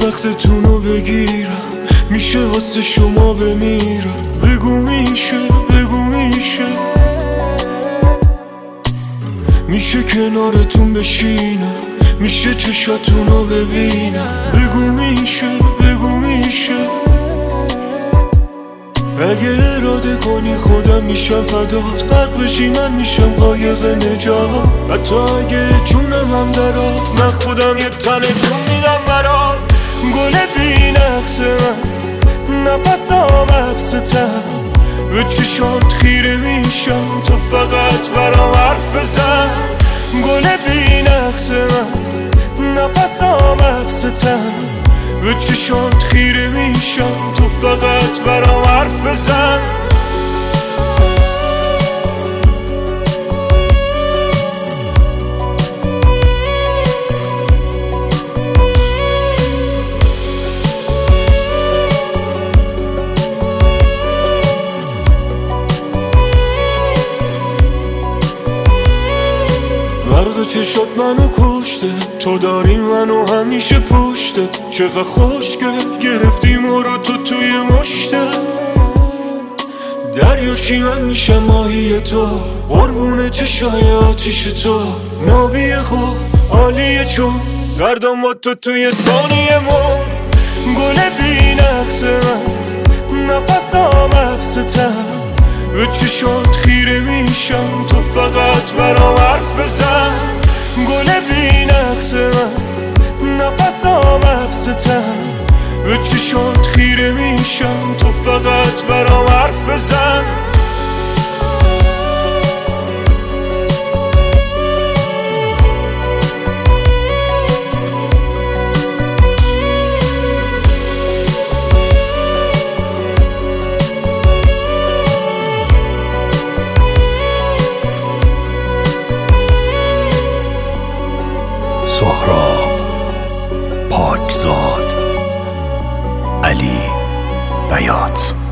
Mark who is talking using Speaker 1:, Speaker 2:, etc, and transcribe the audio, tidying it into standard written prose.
Speaker 1: وقتتونو بگیرم، میشه واسه شما بمیرم. بگو میشه، بگو میشه، میشه کنارتون بشینم، میشه چشاتونو ببینم. بگو میشه، بگو میشه، اگه اراده کنی خودم میشم فدات. غرق بشی من میشم قایق نجات. حتی اگه جونم هم درات، من خودم یه تن جون میدم برات. گل بی نقص من، نفسام حبستم، به چشات خیره میشم تو فقط برام حرف بزن. گل بی نقص من، نفسام حبستم، به چشات خیره میشم تو فقط برام حرف بزن. برق چشات منو کشته، تو داری منو همیشه پشته. چقدر خوشگل گرفتی ما رو تو توی مشته. دریاشی من میشم ماهی تو، قربون چشای آتیش تو. نابی خوب عالیه چون گردم با تو توی ثانیه مون. گل بی نقص من، نفسام حبستم، به چشات خیره میشم تو فقط برام حرف بزن. گل بی نقص من، نفسام حبستم، به چشات خیره میشم تو فقط برام حرف بزن.
Speaker 2: سهراب پاکزاد، علی بیات.